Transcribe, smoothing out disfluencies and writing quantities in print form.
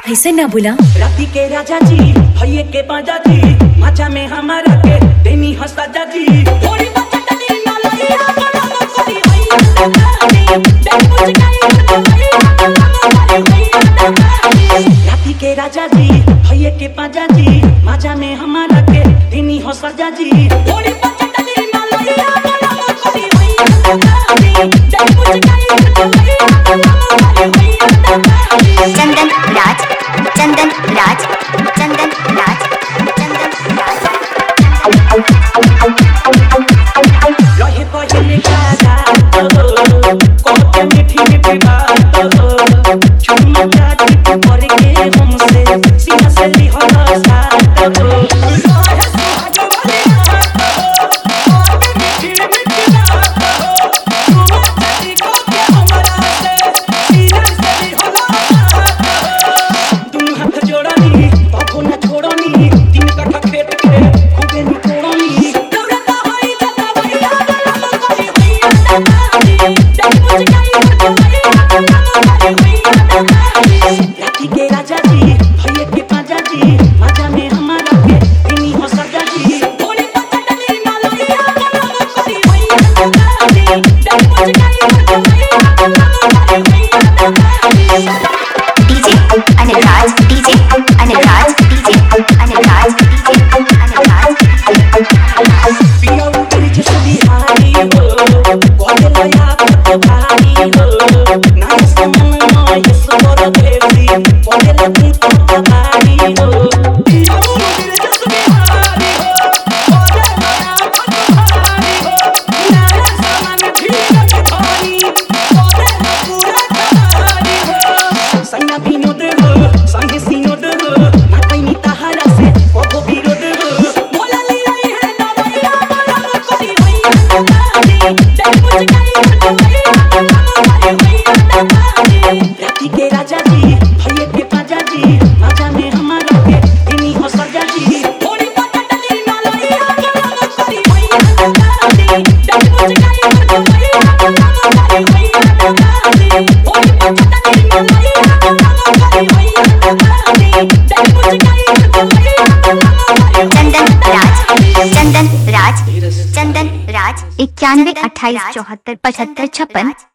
ऐसे ना बोला। राती के राजा जी भैये के बाजा जी माचा में हमारा के देनी हंसा जी थोड़ी बचतनी ना लइया बड़ा करी भैया राती के राजा जी भैये के बाजा जी माचा में हमारा के देनी हंसा जी थोड़ी बचतनी ना लइया बड़ा करी चंदन राज चंदन राज चंदन राज चंदन राज रहे पहले गाजा कहते मीठी मीठी बात चुम्मा चाटी पर के हमसे सीना से लिहला साथ रहे सुहाग वाले हाथ मीठी मीठी बात चुम्मा चाटी के हमरा से सीना से लिहला साथ तुम हाथ जोड़नी बाबू न छोड़नी तीन कट्ठा खेत के खूबे निकोड़नी दौड़ता होई जता भैया करी राती के राजा जी भैये के पाजा जी माजा में हमारा के इन्हीं हो सजा जी थोड़ी पचटनी ना लइया बड़ा करी DJ Anil Raj DJ Anil Raj DJ Anil Raj DJ Anil Raj पिया उतरी जसदी हारी हो कोले लया तो भारी हो ना समन न ये सबर देवी कोले लगी तो भारी हो पिया उतरी जसदी हारी हो कोले लया तो भारी हो ना समन ठीक भारी कोले पूरा भारी हो संगा विनोद हो संगे सिनोद हो ना कहीं तहारा से को विरोध हो मोला ली है ना भैया बड़ा करी राती के राजा जी भैये के पाजा जी माजा में हमारा के इन्हीं हो सजा जी थोड़ी पटटली ना लइया बड़ा करी चंदन राज चंदन राज 91 28 74 75 56